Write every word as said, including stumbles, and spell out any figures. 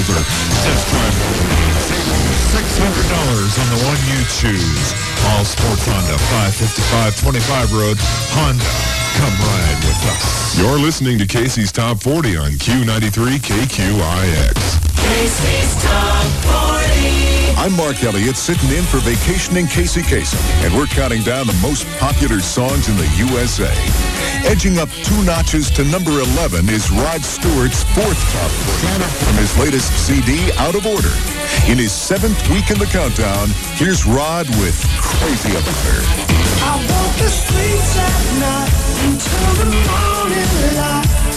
Older. Test drive six hundred dollars on the one you choose. All Sports Honda, five fifty-five twenty-five Road, Honda. Come ride with us. You're listening to Casey's Top forty on Q ninety-three K Q I X. Casey's Top forty. I'm Mark Elliott, sitting in for Vacationing Casey Kasem, and we're counting down the most popular songs in the U S A. Edging up two notches to number eleven is Rod Stewart's fourth top forty from his latest C D, Out of Order. In his seventh week in the countdown, here's Rod with Crazy About Her. I walk the streets at night until the morning light.